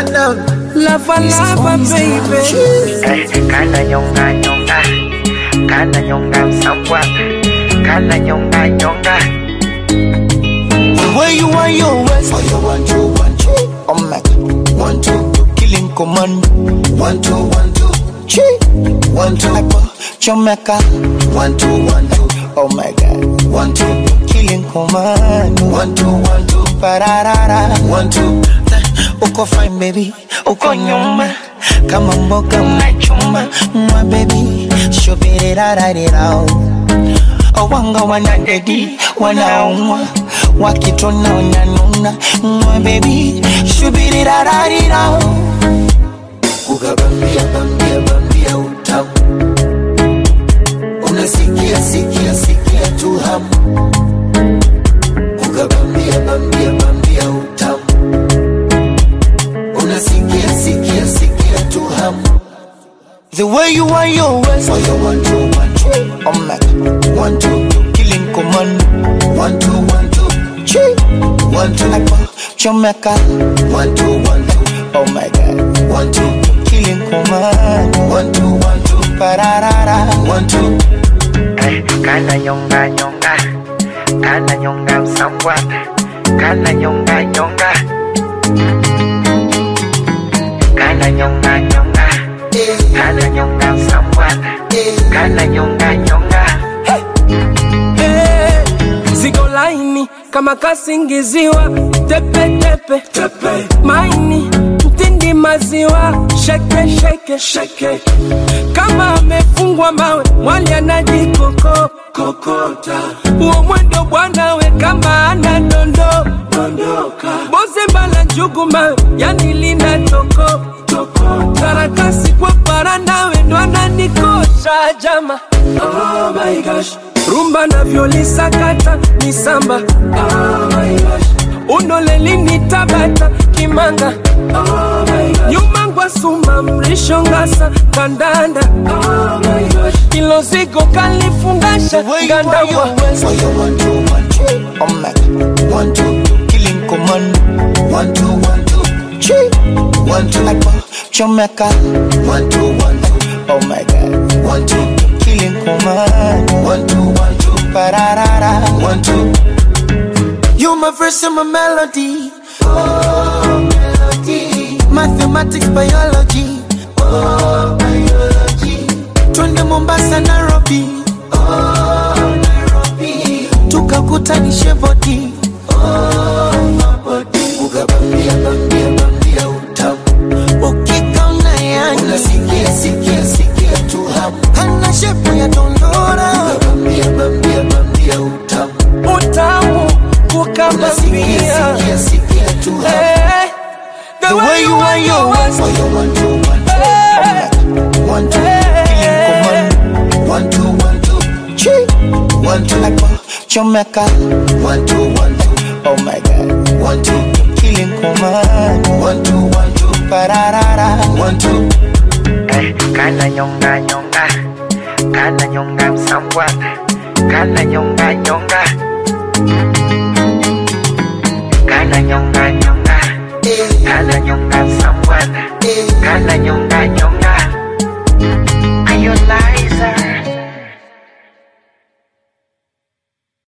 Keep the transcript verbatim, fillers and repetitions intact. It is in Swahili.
I love lava lava baby. Kana nyonga nyonga, kana nyonga msambwa, kana nyonga nyonga. the way you want your waist. Oh, you want to, want to. Oh my God. One, two, killing command. One, two, one, two. Chee. One, two, Jamaica. One, two, one, two. Oh my God. One, two, killing command. One, two, one, two. Pararara. One, two. Uko fine baby, uko nyuma. Kama mboga unachuma. Mwa baby, shubirirarirao. Wanga wanadedi, wanaumwa. Wakitona wananuna. Mwa baby, shubirirarirao. Ukabambia, bambia, bambia utamu. Unasikia, sikia, sikia tu hamu. Ukabambia, bambia, bambia utamu. Unasikia, sikia, sikia tu hamu. The way you want your waist. Oh, you want to, want to. Oh my God. One, two, killing command. One, two, one, two. Chee. One, two, Jamaica. One, two, one, two. Oh my God. One, two, killing command. One, two, one, two. Pararara. One, two. Kana nyonga nyonga, kana nyonga msambwa, kana nyonga nyonga. Kana nyonga nyonga, kana nyonga msambwa, kana nyonga nyonga. Hey, ziko laini kama kasingiziwa. Tepe tepe, tepe. Maini, mtindi maziwa. Shake shake shake. Kama amefungwa mawe, mwali anajikoko kokota. Uo mwendo bwana we kama ana dondo dondoka. Boze mbala njugu mawe, yani lina toko toko. Karakasi kwa paranda we ndo ananikosha jama. Oh my gosh. Rumba na violisa kata ni samba. Oh my gosh. Unoleli ni tabata kimanga. Oh my gosh. Nyuma ngwa suma mrisho ngasa kandanda. Oh my gosh. Ilo zigo kalifungasha ganda wa. Oh you want to, want to. Oh my God. One, two, killing command. One, two, one, two. Chee. One, two, Jamaica. One, two, one, two. Oh my God. One, two, killing command. One, two, one, two. Pararara. One, two. You my verse and my melody. Oh, melody. Mathematics, biology. Oh, biology. Twende Mombasa, Nairobi. Oh, Nairobi. Tukakutanishe body. Oh, my body. Ukabambia, bambia, bambia utamu. Ukikaona yani. Unasikia, sikia, sikia tu hamu. Hana shepu ya dondora. Ukabambia, bambia, bambia utamu. Utamu. Ukabambia, sikia, sikia tu hamu. Hey, the, the way, way you want your waist. Oh, you want to, want to. Hey. One, two, killing command. One, two, one, two. Chee. One, two, Jamaica. One, two, one, two. Oh my God. One, two, killing command. One, two, one, two. Pararara. One, two. Kana nyonga nyonga, kana nyonga msambwa, kana nyonga nyonga.